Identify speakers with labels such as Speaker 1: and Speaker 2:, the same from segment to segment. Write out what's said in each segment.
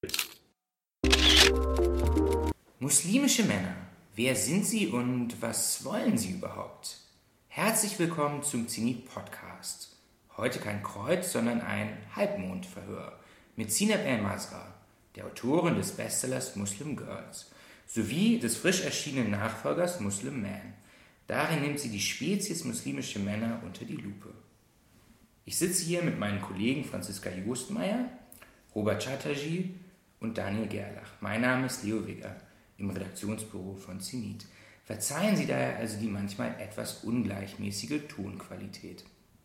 Speaker 1: Muslimische Männer, wer sind sie und was wollen sie überhaupt? Herzlich willkommen zum Zenit-Podcast. Heute kein Kreuz, sondern ein Halbmondverhör mit Zineb El-Masra, der Autorin des Bestsellers Muslim Girls, sowie des frisch erschienenen Nachfolgers Muslim Man. Darin nimmt sie die Spezies muslimische Männer unter die Lupe. Ich sitze hier mit meinen Kollegen Franziska Jostmeier, Robert Chatterjee und Daniel Gerlach. Mein Name ist Leo Wigger im Redaktionsbüro von Zenit. Verzeihen Sie daher also die manchmal etwas ungleichmäßige Tonqualität.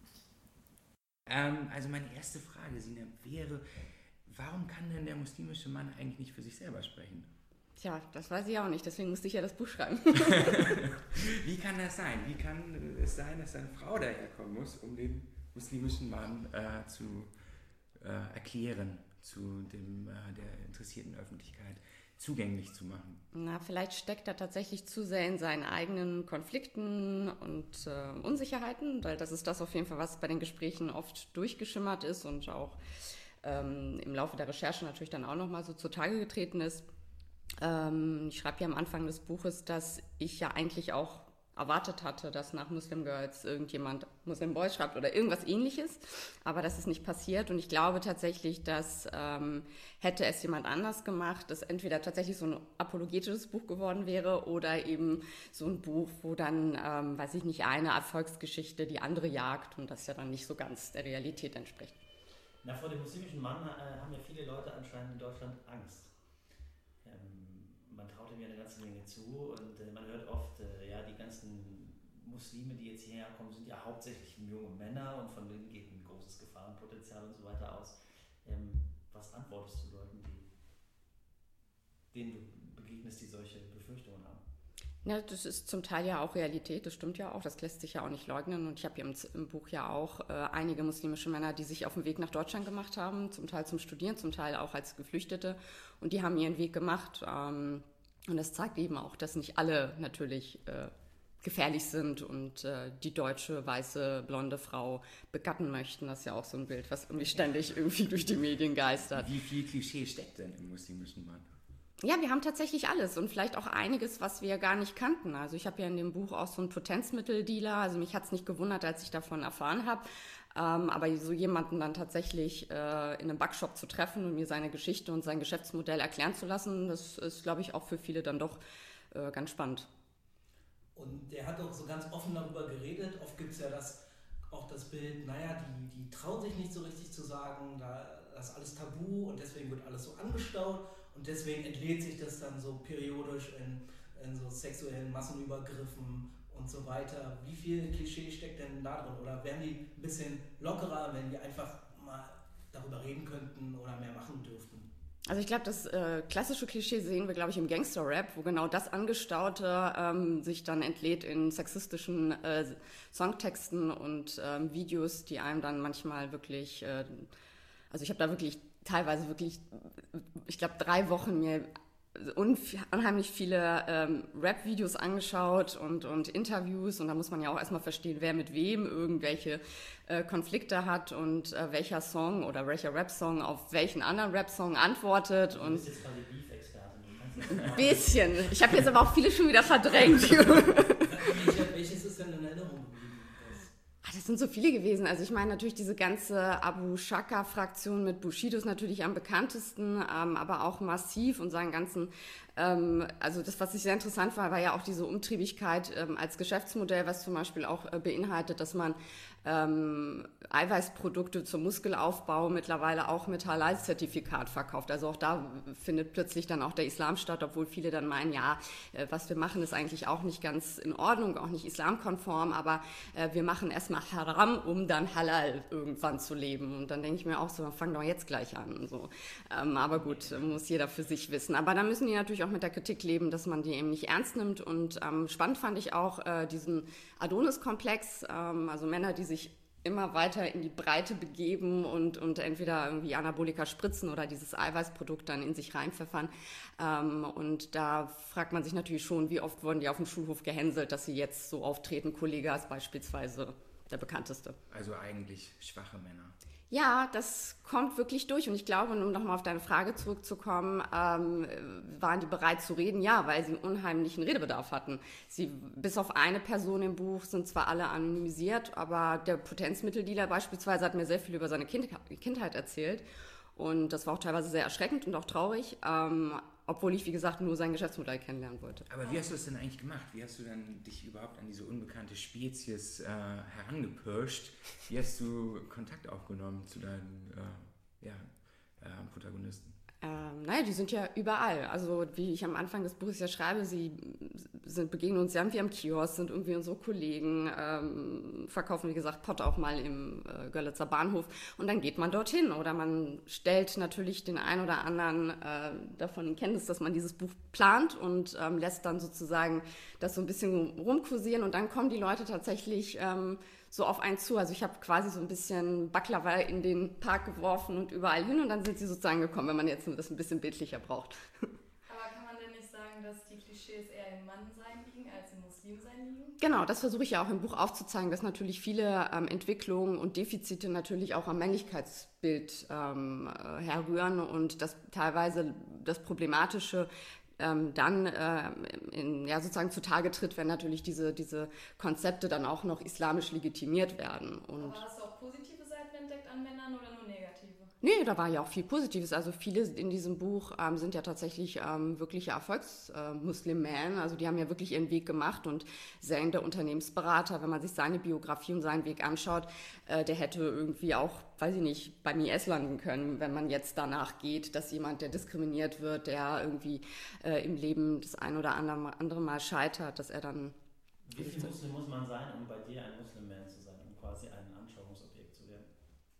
Speaker 1: Also meine erste Frage, Zineb, wäre, warum kann denn der muslimische Mann eigentlich nicht für sich selber sprechen?
Speaker 2: Tja, das weiß ich auch nicht, deswegen musste ich ja das Buch schreiben.
Speaker 1: Wie kann das sein? Wie kann es sein, dass eine Frau daherkommen muss, um den muslimischen Mann zu erklären, zu der interessierten Öffentlichkeit zugänglich zu machen?
Speaker 2: Na, vielleicht steckt er tatsächlich zu sehr in seinen eigenen Konflikten und Unsicherheiten, weil das ist das auf jeden Fall, was bei den Gesprächen oft durchgeschimmert ist und auch im Laufe der Recherche natürlich dann auch nochmal so zutage getreten ist. Ich schreibe ja am Anfang des Buches, dass ich ja eigentlich auch erwartet hatte, dass nach Muslim Girls irgendjemand Muslim Boys schreibt oder irgendwas Ähnliches, aber das ist nicht passiert und ich glaube tatsächlich, dass hätte es jemand anders gemacht, es entweder tatsächlich so ein apologetisches Buch geworden wäre oder eben so ein Buch, wo dann, weiß ich nicht, eine Erfolgsgeschichte die andere jagt und das ja dann nicht so ganz der Realität entspricht.
Speaker 3: Na, vor dem muslimischen Mann haben ja viele Leute anscheinend in Deutschland Angst. Man traut ihm ja eine ganze Menge zu und man hört oft, die ganzen Muslime, die jetzt hierher kommen, sind ja hauptsächlich junge Männer und von denen geht ein großes Gefahrenpotenzial und so weiter aus. Was antwortest du Leuten, denen du begegnest, die solche Befürchtungen haben?
Speaker 2: Ja, das ist zum Teil ja auch Realität, das stimmt ja auch, das lässt sich ja auch nicht leugnen und ich habe hier im Buch ja auch einige muslimische Männer, die sich auf den Weg nach Deutschland gemacht haben, zum Teil zum Studieren, zum Teil auch als Geflüchtete und die haben ihren Weg gemacht und das zeigt eben auch, dass nicht alle natürlich gefährlich sind und die deutsche, weiße, blonde Frau begatten möchten. Das ist ja auch so ein Bild, was irgendwie ständig irgendwie durch die Medien geistert.
Speaker 1: Wie viel Klischee steckt denn im muslimischen Mann?
Speaker 2: Ja, wir haben tatsächlich alles und vielleicht auch einiges, was wir gar nicht kannten. Also ich habe ja in dem Buch auch so einen Potenzmitteldealer, also mich hat es nicht gewundert, als ich davon erfahren habe, aber so jemanden dann tatsächlich in einem Backshop zu treffen und mir seine Geschichte und sein Geschäftsmodell erklären zu lassen, das ist, glaube ich, auch für viele dann doch ganz spannend.
Speaker 4: Und der hat auch so ganz offen darüber geredet. Oft gibt es ja auch das Bild, die trauen sich nicht so richtig zu sagen, das ist alles tabu und deswegen wird alles so angestaut. Und deswegen entlädt sich das dann so periodisch in so sexuellen Massenübergriffen und so weiter. Wie viel Klischee steckt denn da drin? Oder wären die ein bisschen lockerer, wenn die einfach mal darüber reden könnten oder mehr machen dürften?
Speaker 2: Also ich glaube, das klassische Klischee sehen wir, glaube ich, im Gangster-Rap, wo genau das Angestaute sich dann entlädt in sexistischen Songtexten und Videos, die einem dann manchmal wirklich, also ich habe da wirklich teilweise wirklich, ich glaube, 3 Wochen mir unheimlich viele Rap-Videos angeschaut und Interviews und da muss man ja auch erstmal verstehen, wer mit wem irgendwelche Konflikte hat und welcher Song oder welcher Rap-Song auf welchen anderen Rap-Song antwortet.
Speaker 3: Du bist jetzt quasi Beef-Expertin.
Speaker 2: Ein bisschen. Ich habe jetzt aber auch viele schon wieder verdrängt.
Speaker 4: Welches ist denn in Erinnerung geblieben?
Speaker 2: Das sind so viele gewesen. Also ich meine natürlich diese ganze Abu Shaka-Fraktion mit Bushido ist natürlich am bekanntesten, aber auch Massiv und seinen ganzen, also das, was ich sehr interessant war ja auch diese Umtriebigkeit als Geschäftsmodell, was zum Beispiel auch beinhaltet, dass man Eiweißprodukte zum Muskelaufbau mittlerweile auch mit Halal-Zertifikat verkauft. Also auch da findet plötzlich dann auch der Islam statt, obwohl viele dann meinen, ja, was wir machen, ist eigentlich auch nicht ganz in Ordnung, auch nicht islamkonform, aber wir machen erstmal Haram, um dann Halal irgendwann zu leben. Und dann denke ich mir auch so, fang doch jetzt gleich an. Und so. Aber gut, muss jeder für sich wissen. Aber da müssen die natürlich auch mit der Kritik leben, dass man die eben nicht ernst nimmt. Und spannend fand ich auch diesen Adonis-Komplex, also Männer, die sich immer weiter in die Breite begeben und entweder irgendwie Anabolika spritzen oder dieses Eiweißprodukt dann in sich reinpfeffern. Und da fragt man sich natürlich schon, wie oft wurden die auf dem Schulhof gehänselt, dass sie jetzt so auftreten. Kollegas beispielsweise der bekannteste.
Speaker 1: Also eigentlich schwache Männer.
Speaker 2: Ja, das kommt wirklich durch. Und ich glaube, um nochmal auf deine Frage zurückzukommen, waren die bereit zu reden? Ja, weil sie unheimlichen Redebedarf hatten. Bis auf eine Person im Buch sind zwar alle anonymisiert, aber der Potenzmitteldealer beispielsweise hat mir sehr viel über seine Kindheit erzählt. Und das war auch teilweise sehr erschreckend und auch traurig, obwohl ich, wie gesagt, nur sein Geschäftsmodell kennenlernen wollte.
Speaker 1: Aber wie hast du das denn eigentlich gemacht? Wie hast du dann dich überhaupt an diese unbekannte Spezies herangepirscht? Wie hast du Kontakt aufgenommen zu deinen Protagonisten?
Speaker 2: Naja, die sind ja überall. Also wie ich am Anfang des Buches ja schreibe, begegnen uns ja irgendwie am Kiosk, sind irgendwie unsere Kollegen, verkaufen, wie gesagt, Pott auch mal im Görlitzer Bahnhof und dann geht man dorthin oder man stellt natürlich den einen oder anderen davon in Kenntnis, dass man dieses Buch plant und lässt dann sozusagen das so ein bisschen rumkursieren und dann kommen die Leute tatsächlich so auf einen zu. Also ich habe quasi so ein bisschen Baklava in den Park geworfen und überall hin und dann sind sie sozusagen gekommen, wenn man jetzt das ein bisschen bildlicher braucht.
Speaker 5: Aber kann man denn nicht sagen, dass die Klischees eher im Mannsein liegen als im Muslimsein liegen?
Speaker 2: Genau, das versuche ich ja auch im Buch aufzuzeigen, dass natürlich viele Entwicklungen und Defizite natürlich auch am Männlichkeitsbild herrühren und dass teilweise das Problematische dann sozusagen zutage tritt, wenn natürlich diese Konzepte dann auch noch islamisch legitimiert werden. Und
Speaker 5: aber hast du auch positive Seiten entdeckt an Männern oder nur negative?
Speaker 2: nee, da war ja auch viel Positives. Also viele in diesem Buch sind ja tatsächlich wirkliche Erfolgsmuslim-Men. Also die haben ja wirklich ihren Weg gemacht und Zain, der Unternehmensberater, wenn man sich seine Biografie und seinen Weg anschaut, der hätte irgendwie auch, weiß ich nicht, beim IS landen können, wenn man jetzt danach geht, dass jemand, der diskriminiert wird, der irgendwie im Leben das ein oder andere Mal scheitert, dass er dann...
Speaker 3: Wie viel Muslim muss man sein, um bei dir ein Muslim-Man zu sein, um quasi ein Anschauungsobjekt zu werden?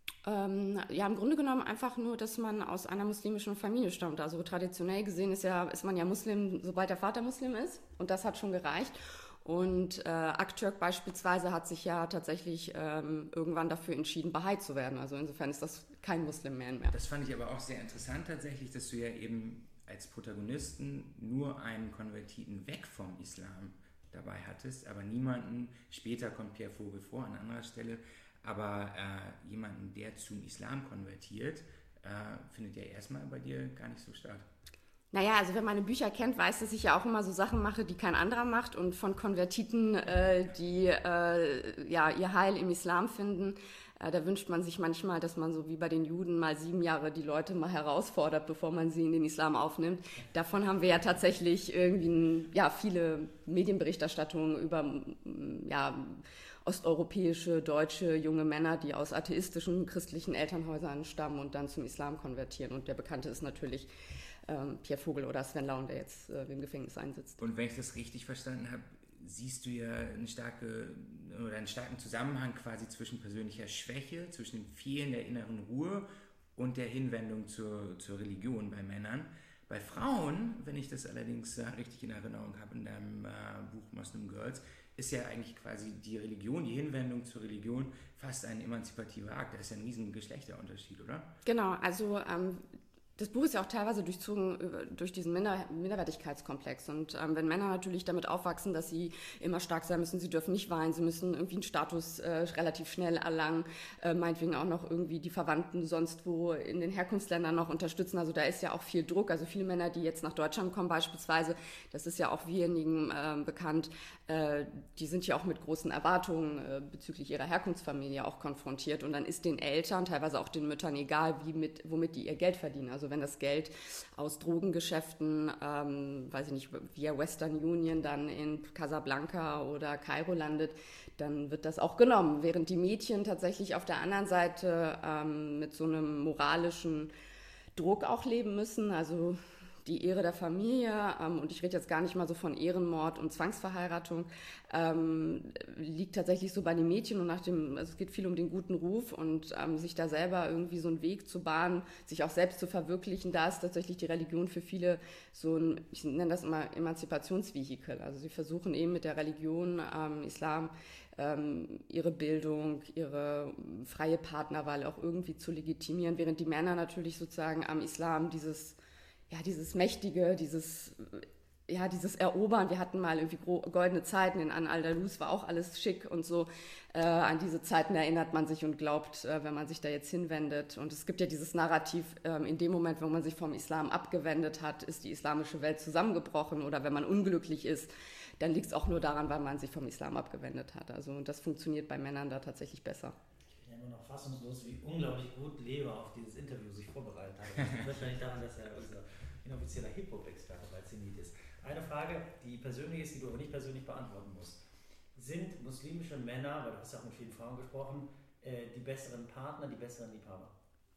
Speaker 2: Ja, im Grunde genommen einfach nur, dass man aus einer muslimischen Familie stammt. Also traditionell gesehen ist man ja Muslim, sobald der Vater Muslim ist. Und das hat schon gereicht. Und Aktürk beispielsweise hat sich ja tatsächlich irgendwann dafür entschieden, Bahai zu werden. Also insofern ist das kein Muslim-Man mehr.
Speaker 1: Das fand ich aber auch sehr interessant tatsächlich, dass du ja eben als Protagonisten nur einen Konvertiten weg vom Islam dabei hattest, aber niemanden, später kommt Pierre Vogel vor an anderer Stelle, aber jemanden, der zum Islam konvertiert, findet ja erstmal bei dir gar nicht so statt.
Speaker 2: Naja, also wer meine Bücher kennt, weiß, dass ich ja auch immer so Sachen mache, die kein anderer macht und von Konvertiten, die ihr Heil im Islam finden. Da wünscht man sich manchmal, dass man so wie bei den Juden mal 7 Jahre die Leute mal herausfordert, bevor man sie in den Islam aufnimmt. Davon haben wir ja tatsächlich irgendwie viele Medienberichterstattungen über osteuropäische, deutsche junge Männer, die aus atheistischen christlichen Elternhäusern stammen und dann zum Islam konvertieren. Und der Bekannte ist natürlich Pierre Vogel oder Sven Laun, der jetzt im Gefängnis einsitzt.
Speaker 1: Und wenn ich das richtig verstanden habe, siehst du ja einen starken Zusammenhang quasi zwischen persönlicher Schwäche, zwischen dem Fehlen der inneren Ruhe und der Hinwendung zur Religion bei Männern. Bei Frauen, wenn ich das allerdings richtig in Erinnerung habe in deinem Buch Muslim Girls, ist ja eigentlich quasi die Religion, die Hinwendung zur Religion fast ein emanzipativer Akt. Das ist ja ein riesen Geschlechterunterschied, oder?
Speaker 2: Genau, also das Buch ist ja auch teilweise durchzogen durch diesen Minderwertigkeitskomplex. Und wenn Männer natürlich damit aufwachsen, dass sie immer stark sein müssen, sie dürfen nicht weinen, sie müssen irgendwie einen Status relativ schnell erlangen, meinetwegen auch noch irgendwie die Verwandten sonst wo in den Herkunftsländern noch unterstützen. Also da ist ja auch viel Druck. Also viele Männer, die jetzt nach Deutschland kommen beispielsweise, das ist ja auch wenigen bekannt, die sind ja auch mit großen Erwartungen bezüglich ihrer Herkunftsfamilie auch konfrontiert. Und dann ist den Eltern, teilweise auch den Müttern egal, womit die ihr Geld verdienen. Also wenn das Geld aus Drogengeschäften, weiß ich nicht, via Western Union dann in Casablanca oder Kairo landet, dann wird das auch genommen. Während die Mädchen tatsächlich auf der anderen Seite mit so einem moralischen Druck auch leben müssen. Also die Ehre der Familie, und ich rede jetzt gar nicht mal so von Ehrenmord und Zwangsverheiratung, liegt tatsächlich so bei den Mädchen und also es geht viel um den guten Ruf und sich da selber irgendwie so einen Weg zu bahnen, sich auch selbst zu verwirklichen, da ist tatsächlich die Religion für viele so ein, ich nenne das immer Emanzipationsvehikel. Also sie versuchen eben mit der Religion, Islam, ihre Bildung, ihre freie Partnerwahl auch irgendwie zu legitimieren, während die Männer natürlich sozusagen am Islam dieses mächtige, dieses ja, dieses Erobern, wir hatten mal irgendwie goldene Zeiten, in Al-Andalus war auch alles schick und so. An diese Zeiten erinnert man sich und glaubt, wenn man sich da jetzt hinwendet. Und es gibt ja dieses Narrativ, in dem Moment, wo man sich vom Islam abgewendet hat, ist die islamische Welt zusammengebrochen. Oder wenn man unglücklich ist, dann liegt es auch nur daran, weil man sich vom Islam abgewendet hat. Also das funktioniert bei Männern da tatsächlich besser.
Speaker 3: Ich bin ja immer noch fassungslos, wie unglaublich gut Leo auf dieses Interview sich vorbereitet hat. Das liegt wahrscheinlich daran, dass er unser inoffizieller Hip-Hop-Experte bei Zenit ist. Eine Frage, die persönlich ist, die du aber nicht persönlich beantworten musst. Sind muslimische Männer, weil du hast ja auch mit vielen Frauen gesprochen, die besseren Partner, die besseren Liebhaber?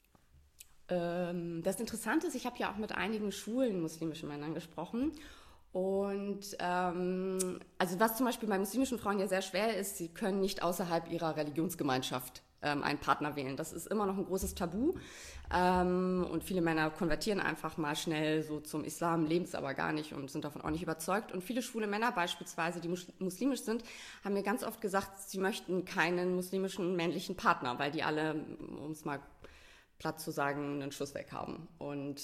Speaker 2: Das Interessante ist, ich habe ja auch mit einigen schwulen muslimischen Männern gesprochen. Und also was zum Beispiel bei muslimischen Frauen ja sehr schwer ist, sie können nicht außerhalb ihrer Religionsgemeinschaft einen Partner wählen. Das ist immer noch ein großes Tabu. Und viele Männer konvertieren einfach mal schnell so zum Islam, leben es aber gar nicht und sind davon auch nicht überzeugt. Und viele schwule Männer beispielsweise, die muslimisch sind, haben mir ganz oft gesagt, sie möchten keinen muslimischen männlichen Partner, weil die alle, um es mal platt zu sagen, einen Schuss weg haben. Und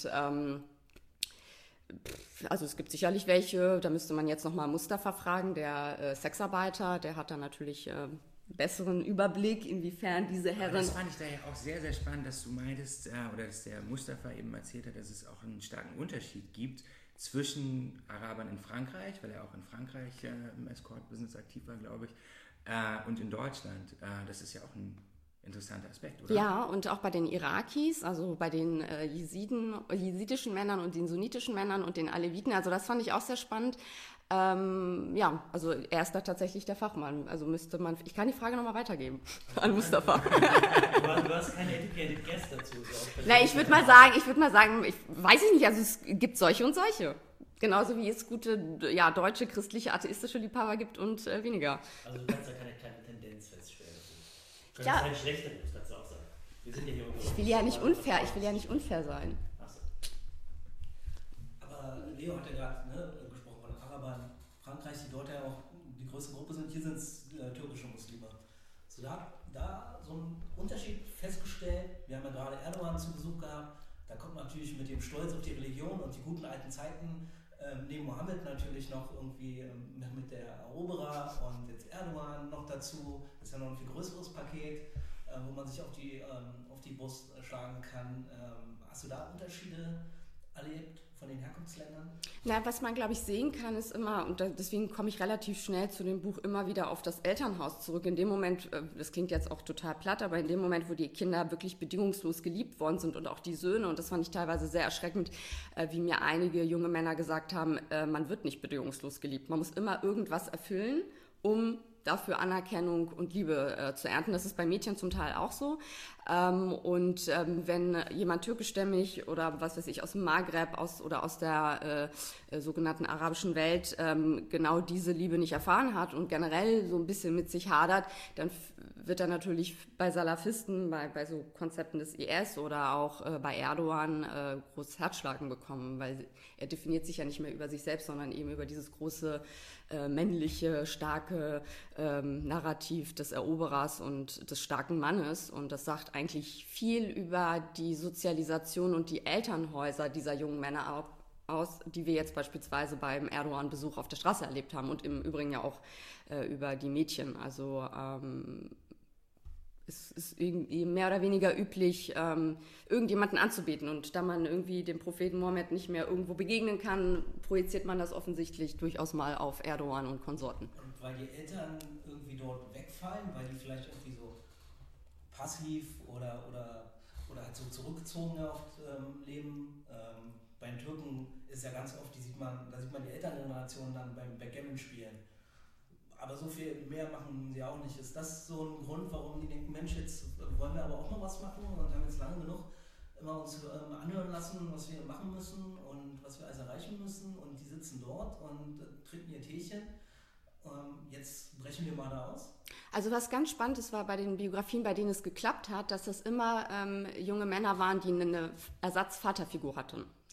Speaker 2: also es gibt sicherlich welche, da müsste man jetzt nochmal Mustafa fragen, der Sexarbeiter, der hat da natürlich besseren Überblick, inwiefern diese Herren...
Speaker 1: Aber das fand ich da ja auch sehr, sehr spannend, dass du meintest, oder dass der Mustafa eben erzählt hat, dass es auch einen starken Unterschied gibt zwischen Arabern in Frankreich, weil er auch in Frankreich im Escort-Business aktiv war, glaube ich, und in Deutschland. Das ist ja auch ein interessanter Aspekt, oder?
Speaker 2: Ja, und auch bei den Irakis, also bei den jesidischen Männern und den sunnitischen Männern und den Aleviten, also das fand ich auch sehr spannend. Ja, also er ist da tatsächlich der Fachmann, also müsste man, ich kann die Frage nochmal weitergeben an Mustafa.
Speaker 3: Du hast keine educated guest dazu. So
Speaker 2: Na, ich würde mal sagen, ich weiß nicht, also es gibt solche und solche. Genauso wie es gute, ja, deutsche, christliche, atheistische Liebhaber gibt und weniger.
Speaker 3: Also du kannst ja keine kleine Tendenz feststellen. Du
Speaker 2: Ja.
Speaker 3: kannst keine schlechte, das kannst du auch sagen. Wir sind ja hier
Speaker 2: Ich will ja nicht unfair sein.
Speaker 3: Achso.
Speaker 4: Aber Leo hat ja gerade gesprochen von den Arabern, Frankreich, die dort ja auch die größte Gruppe sind. Hier sind es türkische Muslime. So, da so einen Unterschied festgestellt. Wir haben ja gerade Erdogan zu Besuch gehabt. Da kommt natürlich mit dem Stolz auf die Religion und die guten alten Zeiten neben Mohammed natürlich noch irgendwie mit der Eroberer und jetzt Erdogan noch dazu. Das ist ja noch ein viel größeres Paket, wo man sich auf die Brust schlagen kann. Hast du da Unterschiede erlebt von den Herkunftsländern?
Speaker 2: Na, was man, glaube ich, sehen kann, ist immer, und deswegen komme ich relativ schnell zu dem Buch immer wieder auf das Elternhaus zurück. In dem Moment, das klingt jetzt auch total platt, aber in dem Moment, wo die Kinder wirklich bedingungslos geliebt worden sind und auch die Söhne, und das fand ich teilweise sehr erschreckend, wie mir einige junge Männer gesagt haben, man wird nicht bedingungslos geliebt. Man muss immer irgendwas erfüllen, um dafür Anerkennung und Liebe zu ernten. Das ist bei Mädchen zum Teil auch so. Wenn jemand türkischstämmig oder was weiß ich aus dem Maghreb oder aus der sogenannten arabischen Welt genau diese Liebe nicht erfahren hat und generell so ein bisschen mit sich hadert, dann wird er natürlich bei Salafisten, bei so Konzepten des IS oder auch bei Erdogan großes Herzschlagen bekommen, weil er definiert sich ja nicht mehr über sich selbst, sondern eben über dieses große männliche, starke Narrativ des Eroberers und des starken Mannes. Und das sagt eigentlich viel über die Sozialisation und die Elternhäuser dieser jungen Männer aus, die wir jetzt beispielsweise beim Erdogan-Besuch auf der Straße erlebt haben und im Übrigen ja auch über die Mädchen. Also es ist irgendwie mehr oder weniger üblich, irgendjemanden anzubeten. Und da man irgendwie dem Propheten Mohammed nicht mehr irgendwo begegnen kann, projiziert man das offensichtlich durchaus mal auf Erdogan und Konsorten.
Speaker 4: Und weil die Eltern irgendwie dort wegfallen, weil die vielleicht irgendwie so passiv oder halt so zurückgezogen oft leben. Bei den Türken ist ja ganz oft, da sieht man die Elterngeneration dann beim Backgammon spielen. Aber so viel mehr machen sie auch nicht. Ist das so ein Grund, warum die denken, Mensch, jetzt wollen wir aber auch mal was machen und haben jetzt lange genug immer uns anhören lassen, was wir machen müssen und was wir alles erreichen müssen, und die sitzen dort und trinken ihr Teechen. Jetzt brechen wir mal da aus.
Speaker 2: Also was ganz spannend ist, war bei den Biografien, bei denen es geklappt hat, dass es immer junge Männer waren, die eine Ersatzvaterfigur hatten.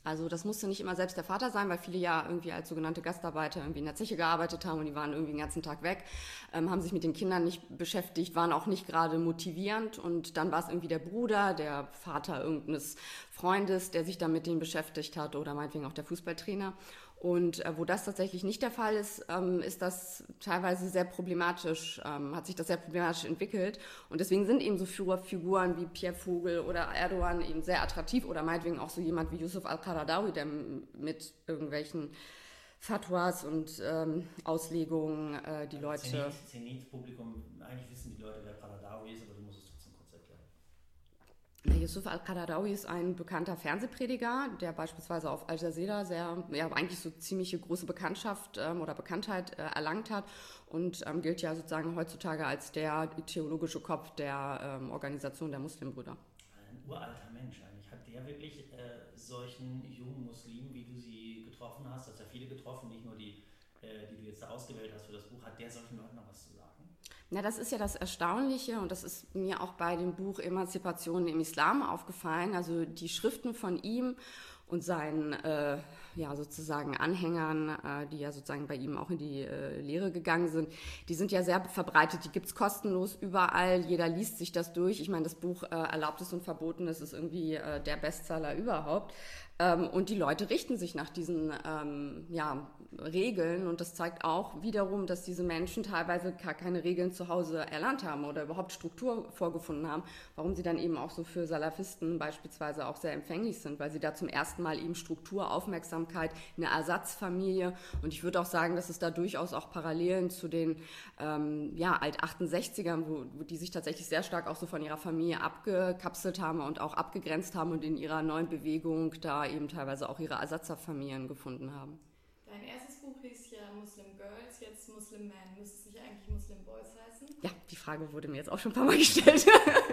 Speaker 2: Also das musste nicht immer selbst der Vater sein, weil viele ja irgendwie als sogenannte Gastarbeiter irgendwie in der Zeche gearbeitet haben und die waren irgendwie den ganzen Tag weg, haben sich mit den Kindern nicht beschäftigt, waren auch nicht gerade motivierend und dann war es irgendwie der Bruder, der Vater irgendeines Freundes, der sich dann mit denen beschäftigt hat oder meinetwegen auch der Fußballtrainer. Und wo das tatsächlich nicht der Fall ist, ist das teilweise sehr problematisch, hat sich das sehr problematisch entwickelt. Und deswegen sind eben so Figuren wie Pierre Vogel oder Erdogan eben sehr attraktiv oder meinetwegen auch so jemand wie Yusuf al-Qaradawi, der mit irgendwelchen Fatwas und Auslegungen die Leute...
Speaker 3: Zenit-Publikum, eigentlich wissen die Leute, wer Qaradawi ist, aber du musst es trotzdem kurz erklären.
Speaker 2: Yusuf al-Qaradawi ist ein bekannter Fernsehprediger, der beispielsweise auf Al Jazeera eigentlich so ziemliche große Bekanntschaft oder Bekanntheit erlangt hat und gilt ja sozusagen heutzutage als der theologische Kopf der Organisation der Muslimbrüder.
Speaker 3: Ein uralter Mensch eigentlich. Hat der wirklich solchen jungen Muslimen, wie du sie getroffen hast, hast ja viele getroffen, nicht nur die du jetzt da ausgewählt hast für das Buch, hat der solchen Leuten noch was zu sagen?
Speaker 2: Na, das ist ja das Erstaunliche und das ist mir auch bei dem Buch Emanzipation im Islam aufgefallen. Also die Schriften von ihm und seinen sozusagen Anhängern, die ja sozusagen bei ihm auch in die Lehre gegangen sind, die sind ja sehr verbreitet. Die gibt es kostenlos überall. Jeder liest sich das durch. Ich meine, das Buch Erlaubtes und Verbotenes ist irgendwie der Bestseller überhaupt. Und die Leute richten sich nach diesen Regeln und das zeigt auch wiederum, dass diese Menschen teilweise gar keine Regeln zu Hause erlernt haben oder überhaupt Struktur vorgefunden haben, warum sie dann eben auch so für Salafisten beispielsweise auch sehr empfänglich sind, weil sie da zum ersten Mal eben Struktur, Aufmerksamkeit, eine Ersatzfamilie und ich würde auch sagen, dass es da durchaus auch Parallelen zu den Alt-68ern, wo die sich tatsächlich sehr stark auch so von ihrer Familie abgekapselt haben und auch abgegrenzt haben und in ihrer neuen Bewegung da eben teilweise auch ihre Ersatzfamilien gefunden haben.
Speaker 5: Dein erstes Buch hieß ja Muslim Girls, jetzt Muslim Man. Müsste es nicht eigentlich Muslim Boys heißen?
Speaker 2: Ja, die Frage wurde mir jetzt auch schon ein paar Mal gestellt.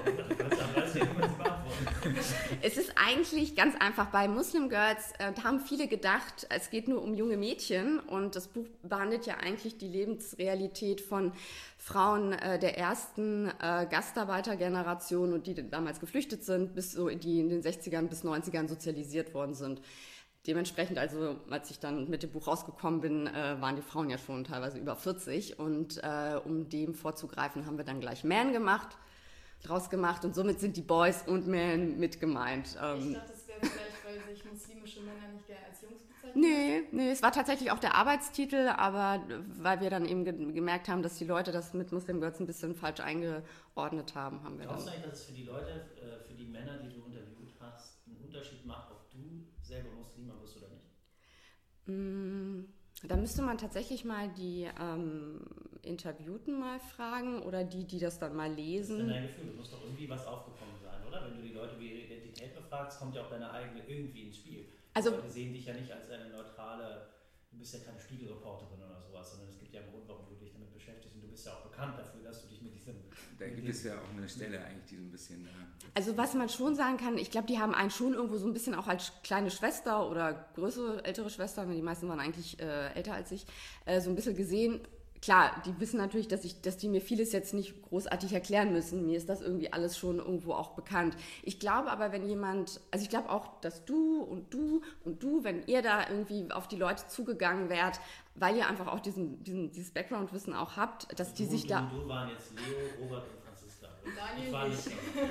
Speaker 2: Es ist eigentlich ganz einfach. Bei Muslim Girls haben viele gedacht, es geht nur um junge Mädchen und das Buch behandelt ja eigentlich die Lebensrealität von Frauen der ersten Gastarbeitergeneration und die damals geflüchtet sind, die in den 60ern bis 90ern sozialisiert worden sind. Dementsprechend, also als ich dann mit dem Buch rausgekommen bin, waren die Frauen ja schon teilweise über 40 und um dem vorzugreifen, haben wir dann gleich Man draus gemacht und somit sind die Boys und Man mit gemeint.
Speaker 5: Ich dachte, es wäre vielleicht, weil sich muslimische Männer nicht gerne als Jungs bezeichnen.
Speaker 2: Nee, es war tatsächlich auch der Arbeitstitel, aber weil wir dann eben gemerkt haben, dass die Leute das mit Muslim Girls ein bisschen falsch eingeordnet haben, haben wir dann...
Speaker 3: Glaubst du eigentlich, dass es für die Leute, für die Männer, die du interviewt hast, einen Unterschied macht, ob du selber Muslima bist oder nicht?
Speaker 2: Da müsste man tatsächlich mal die Interviewten mal fragen oder die das dann mal lesen.
Speaker 3: Das ist dein Gefühl, du musst doch irgendwie was aufgekommen sein, oder? Wenn du die Leute über ihre Identität befragst, kommt ja auch deine eigene irgendwie ins Spiel. Die Leute sehen dich ja nicht als eine neutrale, du bist ja keine Spiegelreporterin oder sowas, sondern es gibt ja einen Grund, warum du dich damit beschäftigst und du bist ja auch bekannt dafür, dass du dich mit diesem...
Speaker 1: Da gibt es ja auch eine Stelle eigentlich, die so ein bisschen...
Speaker 2: Also was man schon sagen kann, ich glaube, die haben einen schon irgendwo so ein bisschen auch als kleine Schwester oder größere, ältere Schwester, die meisten waren eigentlich älter als ich, so ein bisschen gesehen. Klar, die wissen natürlich, dass die mir vieles jetzt nicht großartig erklären müssen. Mir ist das irgendwie alles schon irgendwo auch bekannt. Ich glaube aber, ich glaube auch, dass du, wenn ihr da irgendwie auf die Leute zugegangen wärt, weil ihr einfach auch dieses Background-Wissen auch habt, dass die sich da...
Speaker 3: Du waren jetzt Leo, Robert und Franziska.
Speaker 5: Daniel
Speaker 3: Ich war nicht.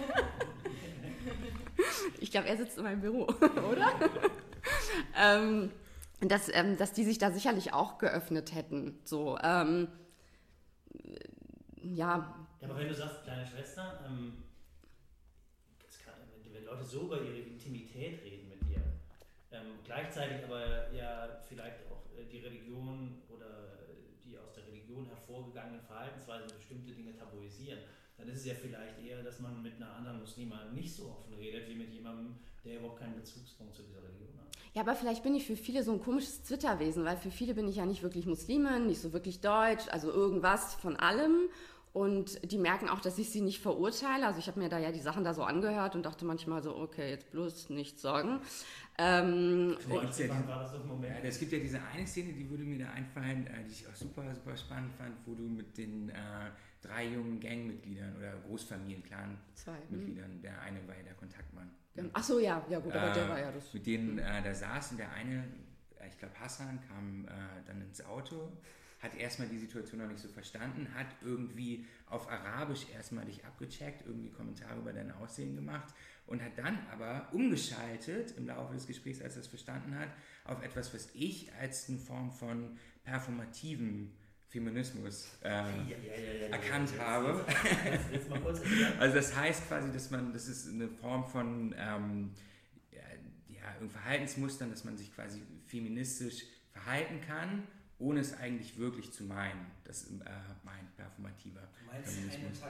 Speaker 2: Ich glaube, er sitzt in meinem Büro, oder? Dass die sich da sicherlich auch geöffnet hätten. So, ja.
Speaker 3: Ja, aber wenn du sagst, kleine Schwester, wenn Leute so über ihre Intimität reden mit dir, gleichzeitig aber ja vielleicht auch die Religion oder die aus der Religion hervorgegangenen Verhaltensweisen bestimmte Dinge tabuisieren, dann ist es ja vielleicht eher, dass man mit einer anderen Muslima nicht so offen redet, wie mit jemandem, der überhaupt keinen Bezugspunkt zu dieser Religion hat.
Speaker 2: Ja, aber vielleicht bin ich für viele so ein komisches Twitter-Wesen, weil für viele bin ich ja nicht wirklich Muslimin, nicht so wirklich deutsch, also irgendwas von allem. Und die merken auch, dass ich sie nicht verurteile. Also ich habe mir da ja die Sachen da so angehört und dachte manchmal so, okay, jetzt bloß nichts sagen.
Speaker 3: Wann war das so ein Moment?
Speaker 1: Ja, es gibt ja diese eine Szene, die würde mir da einfallen, die ich auch super, super spannend fand, wo du mit den 3 jungen Gangmitgliedern oder Großfamilien-Clan-Mitgliedern, der eine war ja der Kontaktmann.
Speaker 2: Ach so, ja gut, aber der war ja das.
Speaker 1: Mit denen da saß und der eine, ich glaube Hassan, kam dann ins Auto, hat erstmal die Situation noch nicht so verstanden, hat irgendwie auf Arabisch erstmal dich abgecheckt, irgendwie Kommentare über dein Aussehen gemacht und hat dann aber umgeschaltet im Laufe des Gesprächs, als er es verstanden hat, auf etwas, was ich als eine Form von performativem Feminismus erkannt habe.
Speaker 3: Jetzt mal kurz erklären.
Speaker 1: Also das heißt quasi, das ist eine Form von Verhaltensmustern, dass man sich quasi feministisch verhalten kann, ohne es eigentlich wirklich zu meinen. Das ist mein performativer Feminismus.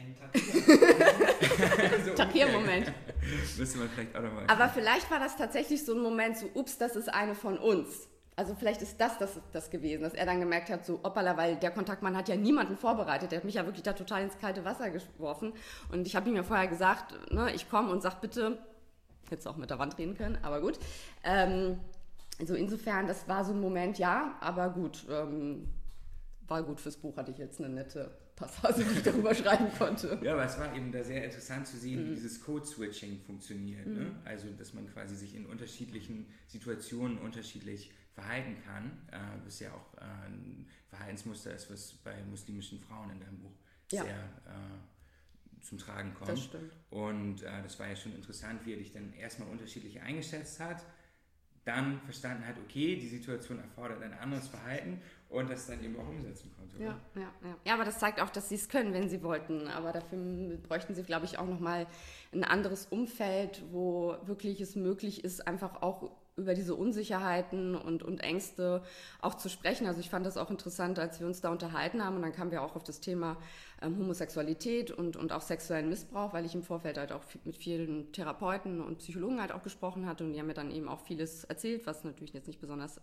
Speaker 2: So Takiermoment.
Speaker 1: Müsste man vielleicht auch nochmal.
Speaker 2: Aber vielleicht war das tatsächlich so ein Moment, so, ups, das ist eine von uns. Also vielleicht ist das gewesen, dass er dann gemerkt hat, so hoppala, weil der Kontaktmann hat ja niemanden vorbereitet, der hat mich ja wirklich da total ins kalte Wasser geworfen. Und ich habe ihm ja vorher gesagt, ne, ich komme und sag bitte, hätte auch mit der Wand reden können, aber gut. Also insofern, das war so ein Moment, ja, aber gut, war gut fürs Buch, hatte ich jetzt eine nette Passage, die ich darüber schreiben konnte.
Speaker 1: Ja, aber es war eben da sehr interessant zu sehen, wie dieses Code-Switching funktioniert. Ne? Also, dass man quasi sich in unterschiedlichen Situationen unterschiedlich verhalten kann, was ja auch ein Verhaltensmuster ist, was bei muslimischen Frauen in deinem Buch sehr zum Tragen kommt.
Speaker 2: Das stimmt.
Speaker 1: Und das war ja schon interessant, wie er dich dann erstmal unterschiedlich eingeschätzt hat, dann verstanden hat, okay, die Situation erfordert ein anderes Verhalten und das dann eben auch umsetzen konnte.
Speaker 2: Ja, aber das zeigt auch, dass sie es können, wenn sie wollten. Aber dafür bräuchten sie, glaube ich, auch nochmal ein anderes Umfeld, wo wirklich es möglich ist, einfach auch über diese Unsicherheiten und Ängste auch zu sprechen. Also ich fand das auch interessant, als wir uns da unterhalten haben und dann kamen wir auch auf das Thema Homosexualität und auch sexuellen Missbrauch, weil ich im Vorfeld halt auch mit vielen Therapeuten und Psychologen halt auch gesprochen hatte und die haben mir dann eben auch vieles erzählt, was natürlich jetzt nicht besonders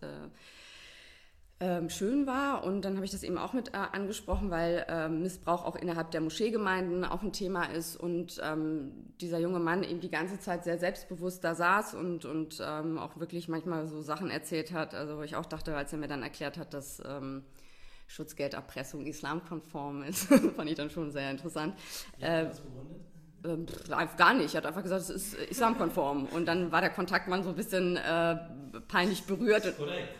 Speaker 2: schön war. Und dann habe ich das eben auch mit angesprochen, weil Missbrauch auch innerhalb der Moscheegemeinden auch ein Thema ist und dieser junge Mann eben die ganze Zeit sehr selbstbewusst da saß und auch wirklich manchmal so Sachen erzählt hat, also wo ich auch dachte, als er mir dann erklärt hat, dass Schutzgelderpressung islamkonform ist, fand ich dann schon sehr interessant.
Speaker 4: Wie hat er das begründet?
Speaker 2: Gar nicht, er hat einfach gesagt, es ist islamkonform und dann war der Kontaktmann so ein bisschen peinlich berührt.
Speaker 3: Korrekt.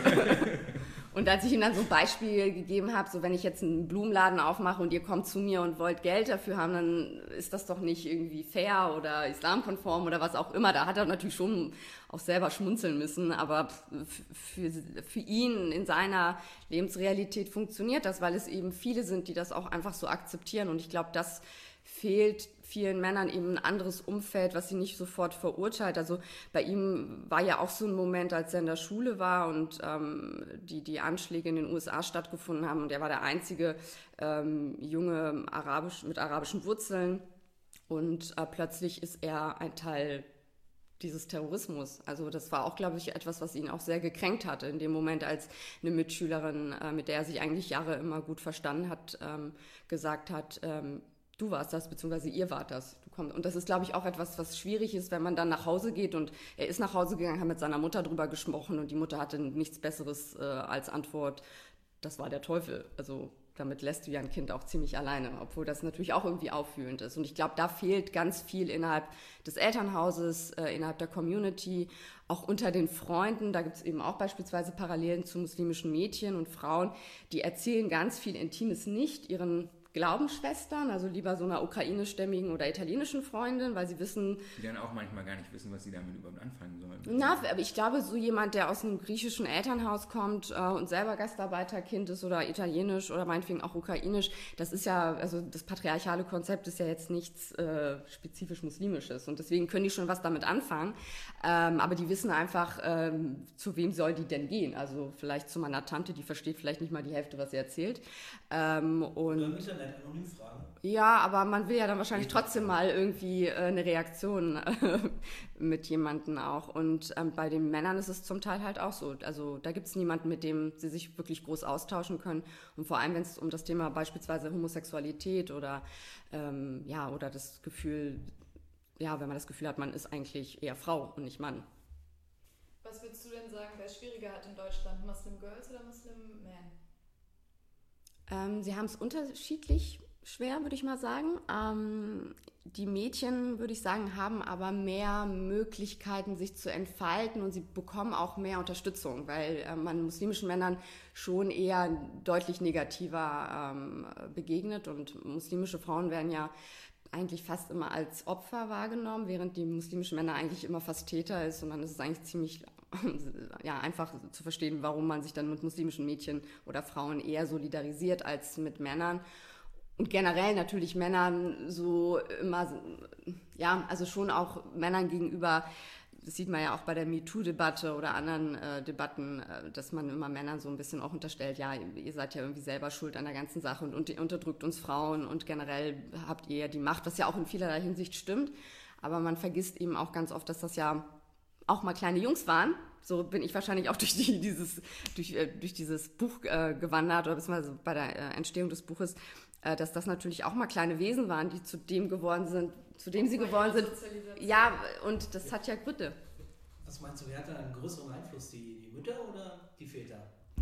Speaker 2: Und als ich ihm dann so ein Beispiel gegeben habe, so wenn ich jetzt einen Blumenladen aufmache und ihr kommt zu mir und wollt Geld dafür haben, dann ist das doch nicht irgendwie fair oder islamkonform oder was auch immer. Da hat er natürlich schon auch selber schmunzeln müssen, aber für ihn in seiner Lebensrealität funktioniert das, weil es eben viele sind, die das auch einfach so akzeptieren und ich glaube, das fehlt vielen Männern eben ein anderes Umfeld, was sie nicht sofort verurteilt. Also bei ihm war ja auch so ein Moment, als er in der Schule war und die Anschläge in den USA stattgefunden haben und er war der einzige Junge mit arabischen Wurzeln und plötzlich ist er ein Teil dieses Terrorismus. Also das war auch, glaube ich, etwas, was ihn auch sehr gekränkt hatte in dem Moment, als eine Mitschülerin, mit der er sich eigentlich Jahre immer gut verstanden hat, gesagt hat, du warst das, beziehungsweise ihr wart das. Und das ist, glaube ich, auch etwas, was schwierig ist, wenn man dann nach Hause geht und er ist nach Hause gegangen, hat mit seiner Mutter drüber gesprochen und die Mutter hatte nichts Besseres als Antwort, das war der Teufel. Also damit lässt du ja ein Kind auch ziemlich alleine, obwohl das natürlich auch irgendwie auffühlend ist. Und ich glaube, da fehlt ganz viel innerhalb des Elternhauses, innerhalb der Community, auch unter den Freunden. Da gibt es eben auch beispielsweise Parallelen zu muslimischen Mädchen und Frauen, die erzählen ganz viel Intimes nicht ihren Glaubensschwestern, also lieber so einer ukrainischstämmigen oder italienischen Freundin, weil sie wissen...
Speaker 1: Die dann auch manchmal gar nicht wissen, was sie damit überhaupt anfangen sollen.
Speaker 2: Na, aber ich glaube, so jemand, der aus einem griechischen Elternhaus kommt und selber Gastarbeiterkind ist oder italienisch oder meinetwegen auch ukrainisch, das ist ja, also das patriarchale Konzept ist ja jetzt nichts spezifisch Muslimisches und deswegen können die schon was damit anfangen, aber die wissen einfach, zu wem soll die denn gehen? Also vielleicht zu meiner Tante, die versteht vielleicht nicht mal die Hälfte, was sie erzählt.
Speaker 4: Oder im Internet Internet anonym fragen.
Speaker 2: Ja, aber man will ja dann wahrscheinlich trotzdem mal irgendwie eine Reaktion mit jemandem auch. Und bei den Männern ist es zum Teil halt auch so. Also da gibt es niemanden, mit dem sie sich wirklich groß austauschen können. Und vor allem, wenn es um das Thema beispielsweise Homosexualität oder oder das Gefühl, ja, wenn man das Gefühl hat, man ist eigentlich eher Frau und nicht Mann.
Speaker 5: Was würdest du denn sagen, wer schwieriger hat in Deutschland? Muslim Girls oder Muslim Men?
Speaker 2: Sie haben es unterschiedlich schwer, würde ich mal sagen. Die Mädchen, würde ich sagen, haben aber mehr Möglichkeiten, sich zu entfalten und sie bekommen auch mehr Unterstützung, weil man muslimischen Männern schon eher deutlich negativer begegnet und muslimische Frauen werden ja eigentlich fast immer als Opfer wahrgenommen, während die muslimischen Männer eigentlich immer fast Täter ist und dann ist es eigentlich ziemlich einfach zu verstehen, warum man sich dann mit muslimischen Mädchen oder Frauen eher solidarisiert als mit Männern. Und generell natürlich Männern so immer, also schon auch Männern gegenüber, das sieht man ja auch bei der MeToo-Debatte oder anderen Debatten, dass man immer Männern so ein bisschen auch unterstellt, ja, ihr seid ja irgendwie selber schuld an der ganzen Sache und ihr unterdrückt uns Frauen und generell habt ihr ja die Macht, was ja auch in vielerlei Hinsicht stimmt. Aber man vergisst eben auch ganz oft, dass das ja auch mal kleine Jungs waren. So bin ich wahrscheinlich auch durch dieses Buch gewandert oder beziehungsweise bei der Entstehung des Buches, dass das natürlich auch mal kleine Wesen waren, die zu dem geworden sind, zu dem sie geworden sind. Ja, und das hat ja Gründe.
Speaker 4: Was meinst du, wer hat da einen größeren Einfluss, die Mütter oder die Väter?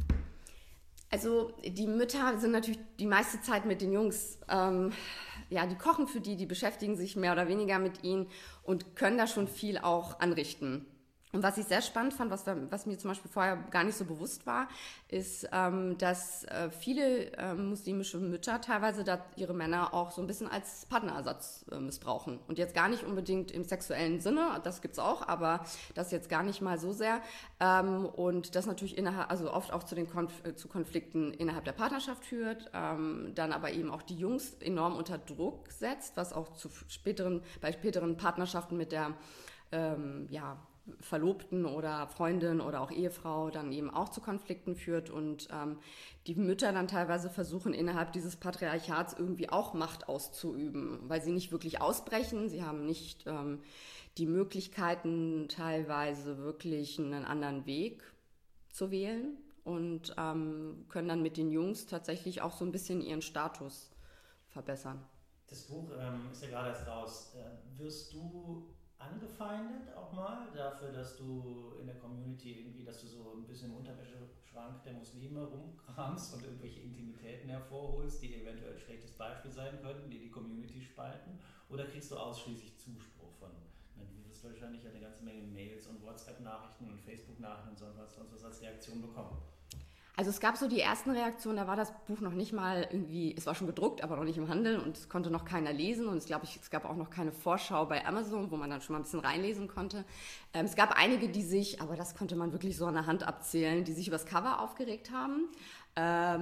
Speaker 2: Also die Mütter sind natürlich die meiste Zeit mit den Jungs, die kochen für die beschäftigen sich mehr oder weniger mit ihnen und können da schon viel auch anrichten. Und was ich sehr spannend fand, was mir zum Beispiel vorher gar nicht so bewusst war, ist, dass viele muslimische Mütter teilweise ihre Männer auch so ein bisschen als Partnerersatz missbrauchen. Und jetzt gar nicht unbedingt im sexuellen Sinne, das gibt's auch, aber das jetzt gar nicht mal so sehr. Und das natürlich oft auch zu Konflikten innerhalb der Partnerschaft führt, dann aber eben auch die Jungs enorm unter Druck setzt, was auch bei späteren Partnerschaften mit der Verlobten oder Freundin oder auch Ehefrau dann eben auch zu Konflikten führt und die Mütter dann teilweise versuchen, innerhalb dieses Patriarchats irgendwie auch Macht auszuüben, weil sie nicht wirklich ausbrechen, sie haben nicht die Möglichkeiten, teilweise wirklich einen anderen Weg zu wählen und können dann mit den Jungs tatsächlich auch so ein bisschen ihren Status verbessern.
Speaker 3: Das Buch ist ja gerade erst raus. Wirst du angefeindet auch mal dafür, dass du in der Community irgendwie, dass du so ein bisschen im Unterwäscheschrank der Muslime rumkramst und irgendwelche Intimitäten hervorholst, die eventuell ein schlechtes Beispiel sein könnten, die Community spalten? Oder kriegst du ausschließlich Zuspruch von? Du wirst wahrscheinlich eine ganze Menge Mails und WhatsApp-Nachrichten und Facebook-Nachrichten und sonst was als Reaktion bekommen.
Speaker 2: Also es gab so die ersten Reaktionen, da war das Buch noch nicht mal irgendwie, es war schon gedruckt, aber noch nicht im Handel und es konnte noch keiner lesen und es gab auch noch keine Vorschau bei Amazon, wo man dann schon mal ein bisschen reinlesen konnte. Es gab einige, aber das konnte man wirklich so an der Hand abzählen, die sich über das Cover aufgeregt haben.
Speaker 1: Da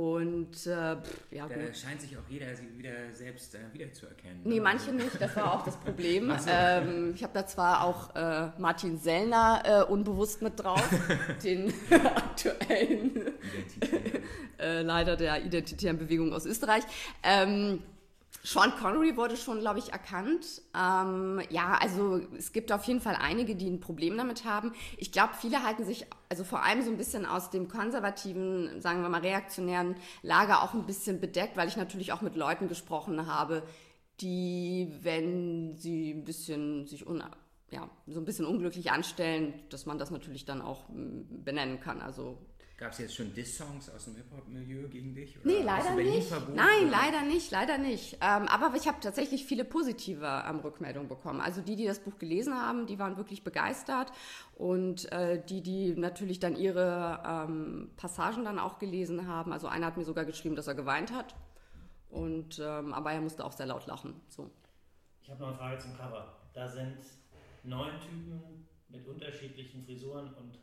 Speaker 1: scheint sich auch jeder wieder selbst wiederzuerkennen.
Speaker 2: Nee, manche nicht, das war auch das Problem. Ich habe da zwar auch Martin Sellner unbewusst mit drauf, den aktuellen Leiter der Identitären Bewegung aus Österreich. Sean Connery wurde schon, glaube ich, erkannt. Also es gibt auf jeden Fall einige, die ein Problem damit haben. Ich glaube, viele halten sich, also vor allem so ein bisschen aus dem konservativen, sagen wir mal reaktionären Lager auch ein bisschen bedeckt, weil ich natürlich auch mit Leuten gesprochen habe, die, wenn sie ein bisschen so ein bisschen unglücklich anstellen, dass man das natürlich dann auch benennen kann. Also
Speaker 1: gab es jetzt schon Diss-Songs aus dem Hip-Hop-Milieu gegen dich? Oder
Speaker 2: nee, leider nicht. Nein, leider nicht. Aber ich habe tatsächlich viele positive Rückmeldungen bekommen. Also die das Buch gelesen haben, die waren wirklich begeistert. Und die natürlich dann ihre Passagen dann auch gelesen haben. Also einer hat mir sogar geschrieben, dass er geweint hat. Aber er musste auch sehr laut lachen. So.
Speaker 3: Ich habe noch eine Frage zum Cover. Da sind 9 Typen mit unterschiedlichen Frisuren und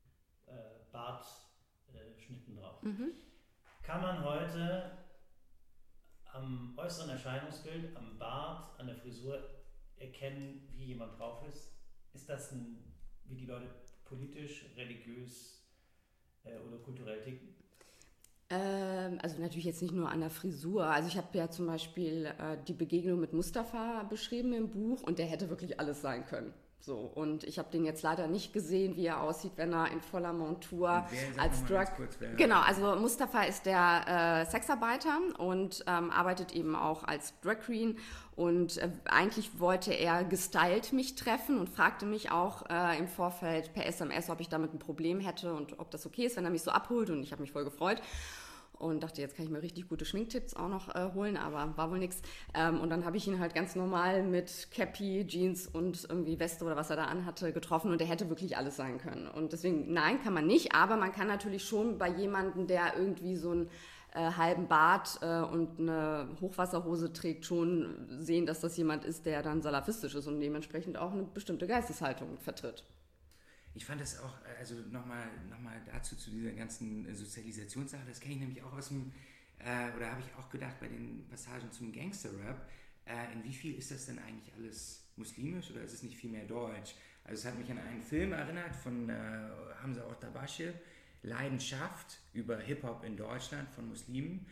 Speaker 3: Bartschnitten drauf. Mhm. Kann man heute am äußeren Erscheinungsbild, am Bart, an der Frisur erkennen, wie jemand drauf ist? Ist das wie die Leute politisch, religiös oder kulturell ticken?
Speaker 2: Also natürlich jetzt nicht nur an der Frisur. Also ich habe ja zum Beispiel die Begegnung mit Mustafa beschrieben im Buch und der hätte wirklich alles sein können. So, und ich habe den jetzt leider nicht gesehen, wie er aussieht, wenn er in voller Montur als Drug... Genau, also Mustafa ist der Sexarbeiter und arbeitet eben auch als Drag Queen und eigentlich wollte er gestylt mich treffen und fragte mich auch im Vorfeld per SMS, ob ich damit ein Problem hätte und ob das okay ist, wenn er mich so abholt, und ich habe mich voll gefreut. Und dachte, jetzt kann ich mir richtig gute Schminktipps auch noch holen, aber war wohl nichts. Und dann habe ich ihn halt ganz normal mit Cappy, Jeans und irgendwie Weste oder was er da anhatte getroffen und er hätte wirklich alles sein können. Und deswegen, nein, kann man nicht, aber man kann natürlich schon bei jemandem, der irgendwie so einen halben Bart und eine Hochwasserhose trägt, schon sehen, dass das jemand ist, der dann salafistisch ist und dementsprechend auch eine bestimmte Geisteshaltung vertritt.
Speaker 1: Ich fand das auch, also nochmal dazu zu dieser ganzen Sozialisationssache, das kenne ich nämlich auch aus dem, oder habe ich auch gedacht bei den Passagen zum Gangster-Rap, in wie viel ist das denn eigentlich alles muslimisch oder ist es nicht viel mehr deutsch? Also es hat mich an einen Film erinnert von Hamza Ortabasche, Leidenschaft über Hip-Hop in Deutschland von Muslimen,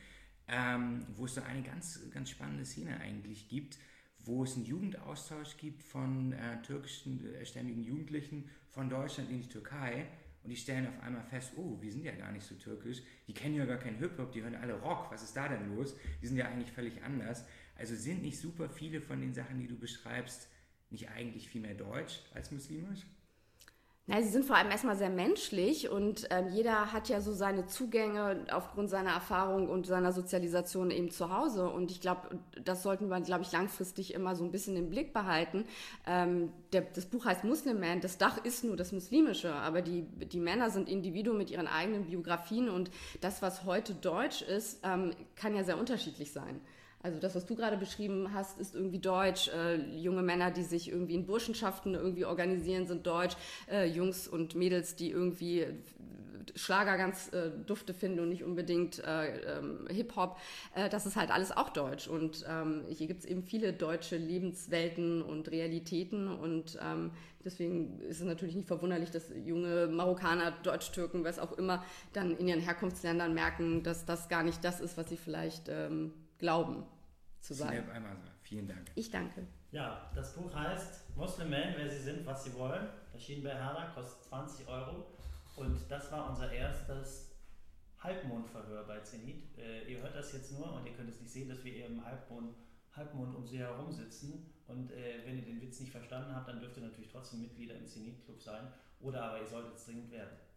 Speaker 1: wo es so eine ganz, ganz spannende Szene eigentlich gibt, wo es einen Jugendaustausch gibt von türkischstämmigen Jugendlichen von Deutschland in die Türkei und die stellen auf einmal fest, oh, wir sind ja gar nicht so türkisch, die kennen ja gar keinen Hip-Hop, die hören alle Rock, was ist da denn los? Die sind ja eigentlich völlig anders. Also sind nicht super viele von den Sachen, die du beschreibst, nicht eigentlich viel mehr deutsch als muslimisch?
Speaker 2: Na, sie sind vor allem erstmal sehr menschlich und jeder hat ja so seine Zugänge aufgrund seiner Erfahrung und seiner Sozialisation eben zu Hause. Und ich glaube, das sollten wir, glaube ich, langfristig immer so ein bisschen im Blick behalten. Das Buch heißt Muslim Man, das Dach ist nur das Muslimische, aber die Männer sind Individuen mit ihren eigenen Biografien und das, was heute deutsch ist, kann ja sehr unterschiedlich sein. Also das, was du gerade beschrieben hast, ist irgendwie deutsch. Junge Männer, die sich irgendwie in Burschenschaften irgendwie organisieren, sind deutsch. Jungs und Mädels, die irgendwie Schlager ganz dufte finden und nicht unbedingt Hip-Hop, das ist halt alles auch deutsch. Und hier gibt es eben viele deutsche Lebenswelten und Realitäten und deswegen ist es natürlich nicht verwunderlich, dass junge Marokkaner, Deutsch-Türken, was auch immer, dann in ihren Herkunftsländern merken, dass das gar nicht das ist, was sie vielleicht glauben zu sein.
Speaker 1: Vielen Dank.
Speaker 2: Ich danke.
Speaker 3: Ja, das Buch heißt Muslim Men, wer sie sind, was sie wollen. Erschienen bei Herder, kostet 20 Euro. Und das war unser erstes Halbmondverhör bei Zenit. Ihr hört das jetzt nur und ihr könnt es nicht sehen, dass wir hier im Halbmond um sie herum sitzen. Und wenn ihr den Witz nicht verstanden habt, dann dürft ihr natürlich trotzdem Mitglieder im Zenit-Club sein. Oder aber ihr solltet es dringend werden.